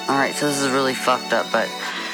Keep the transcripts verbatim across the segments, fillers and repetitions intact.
Alright, so this is really fucked up, but...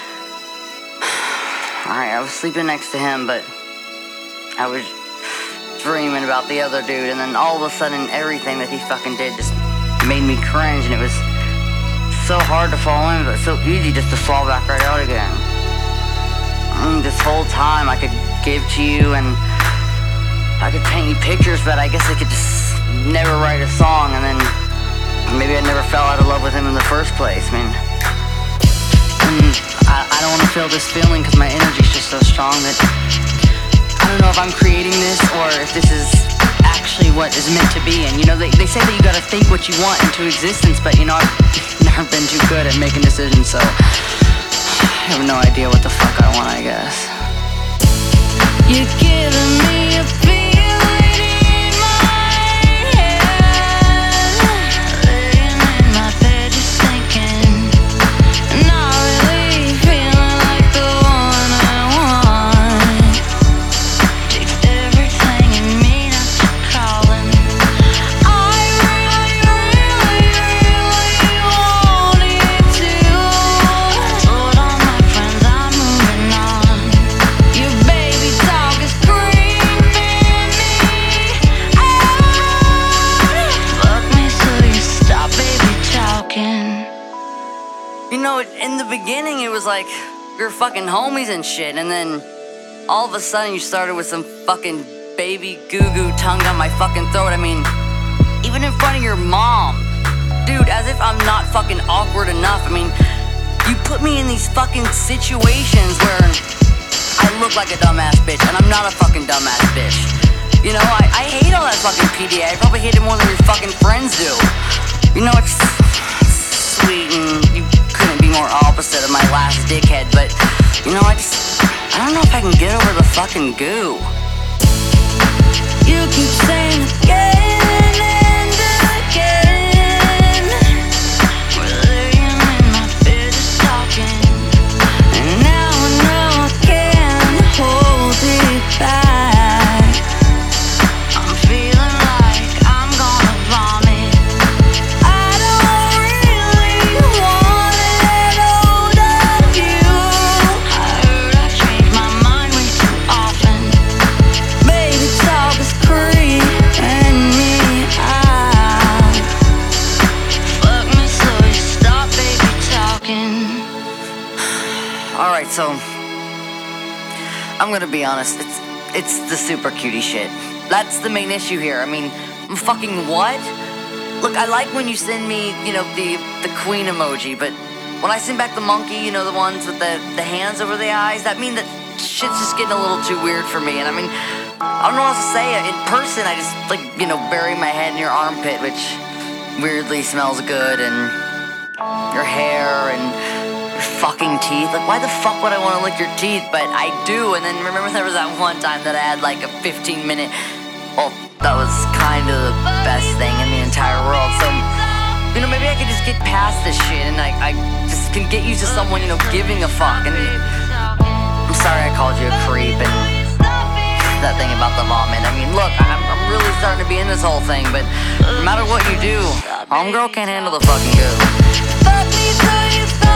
Alright, I was sleeping next to him, but... I was dreaming about the other dude, and then all of a sudden, everything that he fucking did just made me cringe, and it was so hard to fall in, but so easy just to fall back right out again. I mean, this whole time I could give to you, and I could paint you pictures, but I guess I could just never write a song, and then maybe I never fell out of love with him in the first place. I mean, and I, I don't want to feel this feeling because my energy's just so strong that I don't know if I'm creating this or if this is actually what is meant to be. And you know, they, they say that you gotta think what you want into existence, but you know, I've never been too good at making decisions, so I have no idea what the fuck I want, I guess. You're giving me a feeling in my head, laying in my bed just thinking, not really feeling like the one I want. Takes everything in me not to call him. I really, really, really wanted to, but all my friends are moving on. Your baby talk is creeping me out. Fuck me so you stop baby talking. You know, in the beginning it was like we were fucking homies and shit, and then all of a sudden you started with some fucking baby goo-goo tongue down my fucking throat. I mean, even in front of your mom. Dude, as if I'm not fucking awkward enough. I mean, you put me in these fucking situations where I look like a dumbass bitch, and I'm not a fucking dumbass bitch. You know, I, I hate all that fucking P D A. I probably hate it more than your fucking friends do. You know, it's sweet and you couldn't be more opposite of my last dickhead, but you know, I just, I don't know if I can get over the fucking goo. You keep saying again and again, we're laying in my bed just talking, and now I know I can't hold it back. I'm feeling like I'm gonna vomit. I don't really wanna let hold of you. I heard I changed my mind way too often. Baby talk is creeping me out. Fuck me so you stop baby talking. Alright, so I'm gonna be honest, it's it's the super cutie shit. That's the main issue here. I mean, fucking what? Look, I like when you send me, you know, the the queen emoji, but when I send back the monkey, you know, the ones with the, the hands over the eyes, that means that shit's just getting a little too weird for me. And I mean, I don't know what else to say. In person, I just, like, you know, bury my head in your armpit, which weirdly smells good, and your hair, and your fucking teeth. Like, why the fuck would I want to lick your teeth? But I do. And then remember there was that one time that I had like a fifteen minute, well, that was kind of the best thing in the entire world. So, you know, maybe I could just get past this shit, and I, I just can get used to someone, you know, giving a fuck. And I'm sorry I called you a creep and that thing about the vomit. I mean, look, I'm, I'm really starting to be in this whole thing, but no matter what you do, homegirl can't handle the fucking goo. Fuck me so you stop